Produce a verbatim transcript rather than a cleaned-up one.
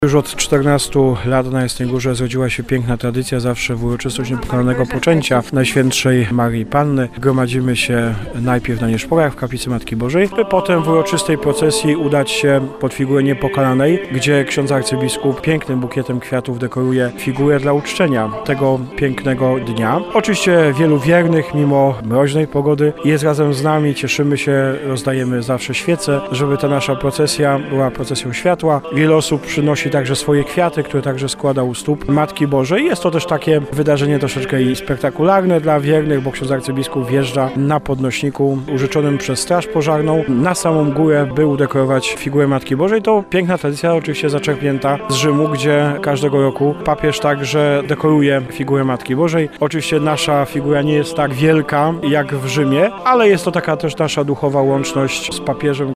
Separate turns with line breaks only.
Już od czternastu lat na Jasnej Górze zrodziła się piękna tradycja, zawsze w uroczystość Niepokalanego Poczęcia Najświętszej Marii Panny. Gromadzimy się najpierw na nieszporach w kaplicy Matki Bożej, by potem w uroczystej procesji udać się pod figurę Niepokalanej, gdzie ksiądz arcybiskup pięknym bukietem kwiatów dekoruje figurę dla uczczenia tego pięknego dnia. Oczywiście wielu wiernych, mimo mroźnej pogody, jest razem z nami, cieszymy się, rozdajemy zawsze świece, żeby ta nasza procesja była procesją światła. Wiele osób przynosi także swoje kwiaty, które także składa u stóp Matki Bożej. Jest to też takie wydarzenie troszeczkę i spektakularne dla wiernych, bo ksiądz arcybiskup wjeżdża na podnośniku użyczonym przez Straż Pożarną na samą górę, by udekorować figurę Matki Bożej. To piękna tradycja, oczywiście zaczerpnięta z Rzymu, gdzie każdego roku papież także dekoruje figurę Matki Bożej. Oczywiście nasza figura nie jest tak wielka jak w Rzymie, ale jest to taka też nasza duchowa łączność z papieżem.